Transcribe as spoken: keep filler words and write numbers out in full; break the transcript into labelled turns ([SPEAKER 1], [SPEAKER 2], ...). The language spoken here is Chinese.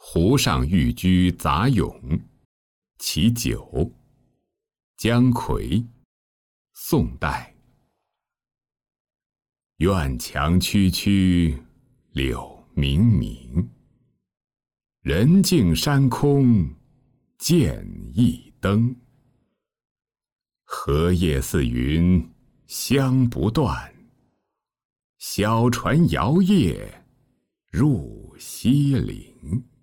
[SPEAKER 1] 湖上寓居杂咏，其九。姜夔，宋代。院墙区区，柳冥冥。人静山空，见一灯。荷叶似云，香不断。小船摇曳，入西岭。